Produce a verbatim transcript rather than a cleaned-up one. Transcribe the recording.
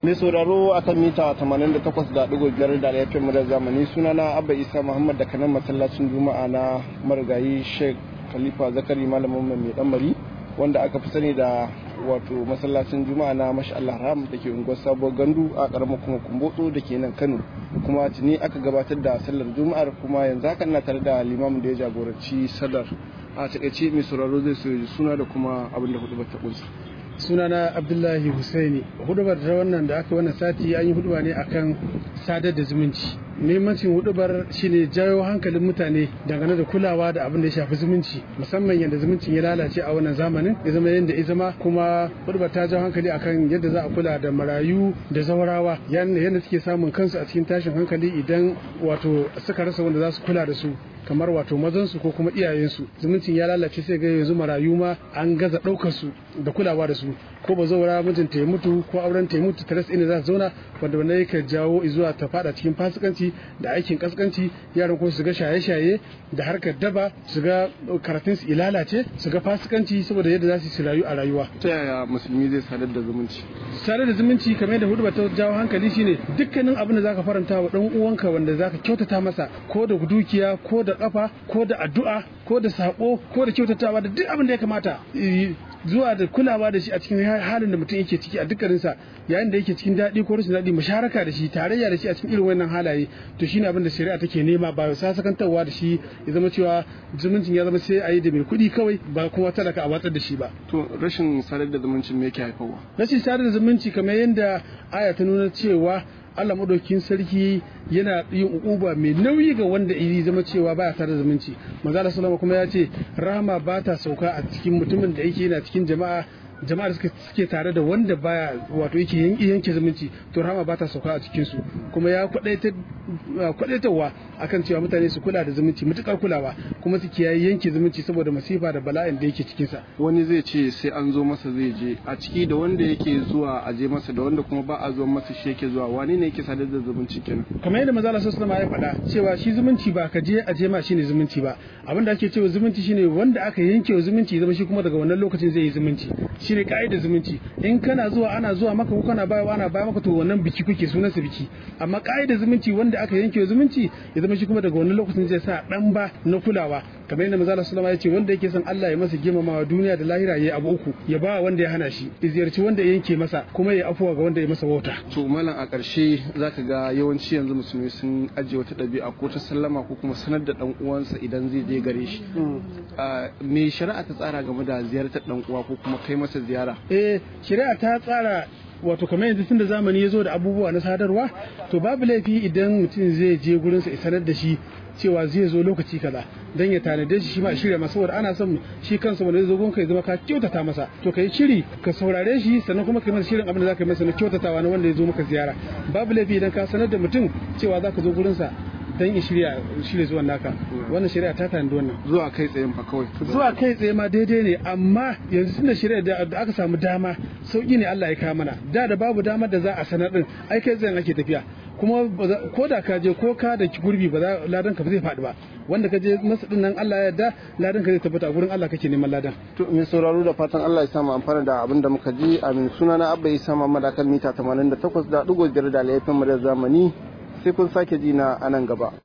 Mai sauraro akan mita tamanin da takwas da ɗigo biyar da laifin murar zamani sunana Abba Isa Muhammad da kanan masallacin Juma'a na marigayi Sheikh Khalifa Zakari malamin mai ɗanbari wanda aka fi sani da wato masallacin Juma'a na Masha Allah Ram da ke unguwar Sabuwar Gandu a ƙaramar kuma Kumbotso da ke nan Kano. Kuma tuni aka gabatar da sallar Juma'ar kuma yanzu haka ina tare da limamin da ya jagoranci sallar. A taƙaice mai sauraro zai so suna da kuma abin da hudu ba ta ƙunsa. Sunana Abdullahi Husaini. Hudubar ta wannan da aka wannan sati an yi huduba ne akan sadar da zumunci. Muhimmancin hudubar shine jawo hankalin mutane dangane da kulawa da abin da ya shafi zumunci, musamman yadda zumuncin ya lalace a wannan zamanin ya zama yadda ya zama. Kuma hudubar ta jawo hankali akan yadda za a kula da marayu da zawarawa, yadda suke samun kansu a cikin tashin hankali idan wato suka rasa wanda za su kula da su, kamar wato mazansu ko kuma iyayensu. Zumuncin ya lalace sai ga yanzu marayu ma an gaza ɗaukar su da kulawa da su, ko ba zaura mijinta ya mutu ko auren ta ya mutu ta rasa inda za su zauna, wanda wannan yake jawo zuwa ta fada cikin fasikanci da aikin kaskanci. Yaran ko su ga shaye-shaye da harkar daba, su ga karatun su lalace, su ga fasikanci saboda yadda za su rayu a rayuwa. Ta yaya musulmi zai sadar da zumunci? Sadar da zumunci kamar yadda hudu ta jawo hankali shine dukkanin abin da zaka faranta wa dan uwanka wanda zaka kyautata masa, ko da dukiya ko da kafa ko da addu'a ko da sako ko da kyautatawa da duk abin da ya kamata, zuwa da kulawa da shi a cikin halin da mutum yake ciki a dukkaninsa, yayin da yake cikin daɗi ko rashin daɗi, musharaka da shi, tarayya da shi a cikin irin wannan halaye. To shine abin da shari'a take nema, ba sa sakantarwa da shi ya zama cewa zumuncin ya zama sai a yi da mai kuɗi kawai, ba kuma talaka a watsar da shi ba. To rashin sadar da zumuncin me yake haifarwa? Rashin sadar da zumunci kamar yadda aya ta nuna cewa Allah madaukakin sarki yana yin ukuba mai nauyi ga wanda ya zama cewa baya sadar da zumunci. Manzo Allah sallallahu kuma ya ce rahama ba ta sauka a cikin mutumin da yake yana cikin jama'a jama'a da suke tare da wanda baya wato yake yanke zumunci, to rahama ba ta sauka a cikin su. Kuma ya kwadaitarwa akan cewa mutane su kula da zumunci mutukar kulawa, kuma su kiyaye yanke zumunci saboda masifa da bala'in da yake cikin sa. Wani zai ce sai an zo masa zai je, a ciki da wanda yake zuwa a je masa da wanda kuma ba a zuwa masa shi yake zuwa, wani ne yake sadar da zumunci kenan? Kamar yadda manzo Allah sallallahu alaihi wasallam ya faɗa cewa shi zumunci ba ka je a je ma shine zumunci ba. Abin da ake cewa zumunci shine wanda aka yanke wa zumunci zama shi kuma daga wannan lokacin zai yi zumunci. Shine ka'idar zumunci. In kana zuwa ana zuwa maka ko kana bayarwa ana bayar maka, to wannan biki kuke sunansa biki. Amma ka'idar zumunci wanda aka yanke wa zumunci ya zama shi kuma daga wannan lokacin zai sa dan ba na kulawa. Kamar yadda manzo Allah sallallahu alaihi wasallam ya ce wanda yake son Allah ya masa girmamawa duniya da lahira yayi abu uku: ya ba wanda ya hana shi, ya ziyarci wanda ya yanke masa, kuma ya afuwa ga wanda ya masa wauta. To malam, a ƙarshe zaka ga yawanci yanzu musulmi sun ajiye wata ɗabi'a ko ta sallama ko kuma sanar da dan uwansa idan zai je gare shi. Me shari'a ta tsara game da ziyartar dan uwa ko kuma kai masa ziyara? Eh, shari'a ta tsara wato kamar yanzu tunda zamani ya zo da abubuwa na sadarwa, to babu laifi idan mutum zai je gurinsa ya sanar da shi cewa zai zo lokaci kaza, dan ya tanade shi shi ma shirya masa, saboda ana son shi kansa wanda zai zo gonka ya zama ka kyautata masa. To kai shiri ka saurare shi, sannan kuma kai masa shirin abin da zaka yi masa na kyautatawa na wanda ya zo maka ziyara. Babu laifi idan ka sanar da mutum cewa zaka zo gurinsa dan ya shirya shirya zuwan naka. Wannan shari'a ta tanadi wannan. Zuwa kai tsaye fa kawai. Zuwa kai tsaye ma daidai ne, amma yanzu tunda shari'a da aka samu dama, sauki ne Allah ya kawo mana. Da da babu damar da za a sanar din, ai kai tsayen ake tafiya. Kuma ko da ka je ko ka da gurbi ba za ladan ka ba zai faɗi ba. Wanda ka je masa din nan Allah ya yarda ladan ka zai tabbata a gurin Allah kake neman ladan. To mai sauraro da fatan Allah ya sa mu amfana da abin da muka ji. Amin. Sunana Abba Isa Muhammad akan mita tamanin da takwas da ɗigo biyar da laifin mu da zamani. Sai kun sake ji na anan gaba.